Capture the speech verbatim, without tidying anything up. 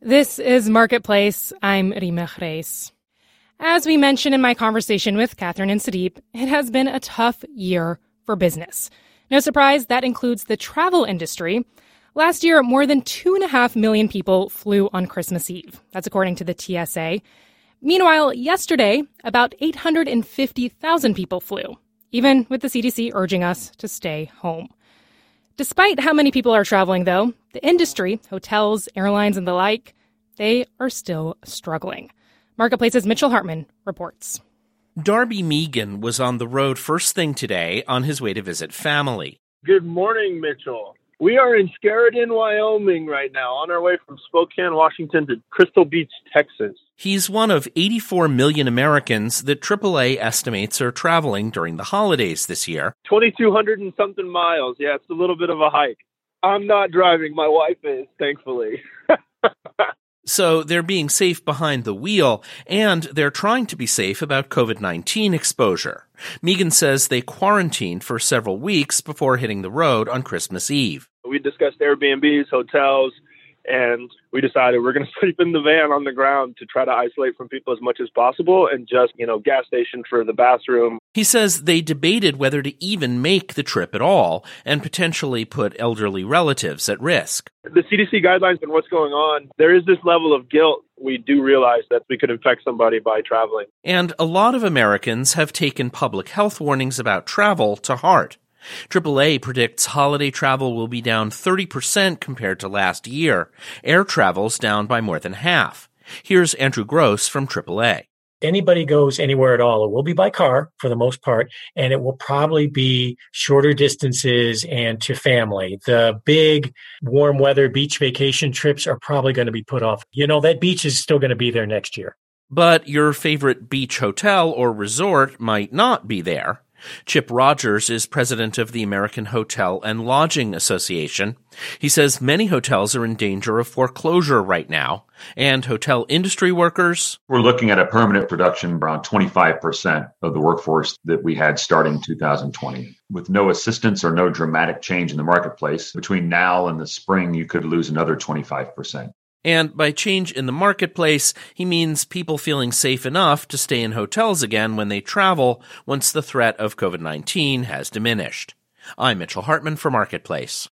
This is Marketplace. I'm Rima Reis. As we mentioned in my conversation with Catherine and Sudeep, it has been a tough year for business. No surprise, that includes the travel industry. Last year, more than two and a half million people flew on Christmas Eve. That's according to the T S A. Meanwhile, yesterday, about eight hundred fifty thousand people flew, even with the C D C urging us to stay home. Despite how many people are traveling, though, the industry, hotels, airlines, and the like, they are still struggling. Marketplace's Mitchell Hartman reports. Darby Megan was on the road first thing today on his way to visit family. Good morning, Mitchell. We are in Sheridan, Wyoming right now, on our way from Spokane, Washington to Crystal Beach, Texas. He's one of eighty-four million Americans that triple A estimates are traveling during the holidays this year. twenty-two hundred and something miles. Yeah, it's a little bit of a hike. I'm not driving. My wife is, thankfully. So they're being safe behind the wheel, and they're trying to be safe about covid nineteen exposure. Megan says they quarantined for several weeks before hitting the road on Christmas Eve. We discussed Airbnbs, hotels, and we decided we're going to sleep in the van on the ground to try to isolate from people as much as possible and just, you know, gas station for the bathroom. He says they debated whether to even make the trip at all and potentially put elderly relatives at risk. The C D C guidelines and what's going on, there is this level of guilt. We do realize that we could infect somebody by traveling. And a lot of Americans have taken public health warnings about travel to heart. triple A predicts holiday travel will be down thirty percent compared to last year. Air travel's down by more than half. Here's Andrew Gross from triple A. Anybody goes anywhere at all, it will be by car for the most part, and it will probably be shorter distances and to family. The big warm weather beach vacation trips are probably going to be put off. You know, that beach is still going to be there next year. But your favorite beach hotel or resort might not be there. Chip Rogers is president of the American Hotel and Lodging Association. He says many hotels are in danger of foreclosure right now, and hotel industry workers... We're looking at a permanent reduction around twenty-five percent of the workforce that we had starting two thousand twenty. With no assistance or no dramatic change in the marketplace, between now and the spring, you could lose another twenty-five percent. And by change in the marketplace, he means people feeling safe enough to stay in hotels again when they travel once the threat of covid nineteen has diminished. I'm Mitchell Hartman for Marketplace.